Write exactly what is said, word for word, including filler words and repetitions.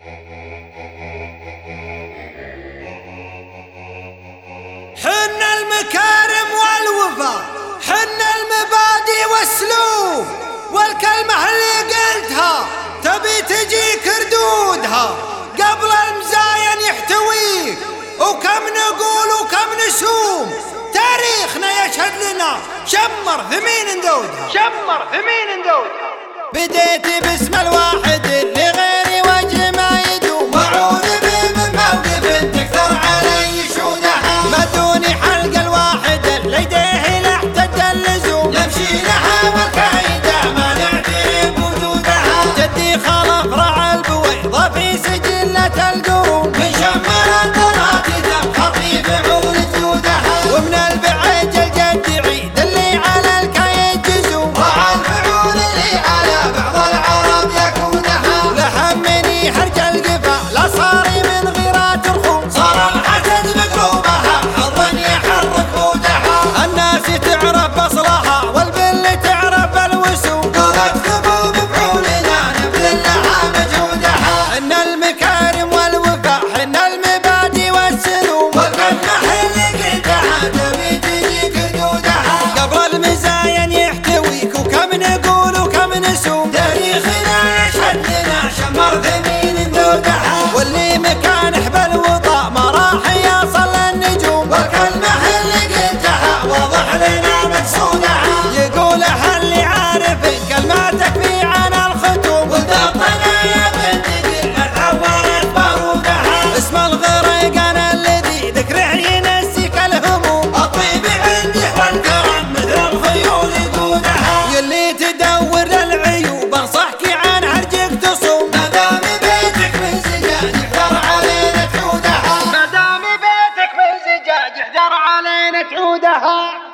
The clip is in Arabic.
حن المكارم والوفا، حن المبادئ والسلوك، والكلمة اللي قلتها تبي تجيك ردودها، قبل المزاين يحتويك، وكم نقول وكم نسوم، تاريخنا يشهد لنا شمر ثمين ندودها، شمر ثمين ندودها. بديت باسم الواحد اللي غيري وجه ما يدوم، وعود بي من موقف تكثر علي شودها، مدوني حلق الواحد اللي يديه لاحتد اللزوم، نمشي لها والكايدة ما نعترف بوجودها، جدي خلف رعى البويضة في سجلة القرون، من شمر القراتي دم خطيف عود جودها، ومن البعيج الجد عيد اللي على الكايد جزوم، وعلى الفعول اللي على بعض العرب يكونها، لحمني حرج القفا لا صاري من غيرات الخوم، صار الحسد مقلوبها حظا يحرك بودها، الناس تعرف بصلها والبل تعرف الوسوم، قالت ثبوب بحولنا نبذل لها مجهودها، حن المكارم والوفا، حن المبادئ والسلوم، والكلمة اللي قلتها تبي تجيك ردودها، قبل المزاين يحتويك، وكم نقول وكم نسوم، تاريخنا يشهد لنا شمر ثمين ندودها، واللي مكانه بالوطا ما راح يصل للنجوم، والكلمة اللي قلتها واضح لنا مقصودها، يقولها اللي عارف كلماتك في عنا الختوم، وضبطنا يا بنتي قد عورت بارودها، اسم الغريقان الذي ذكره ينسيك الهموم، الطيب عندي والكرم مثل الخيول جودها، يلي تدور للعيوب انصحك عن هرجك تصوم، ما دام بيتك من زجاج احذر علينا تعودها، ما دام بيتك من زجاج احذر علينا تعودها.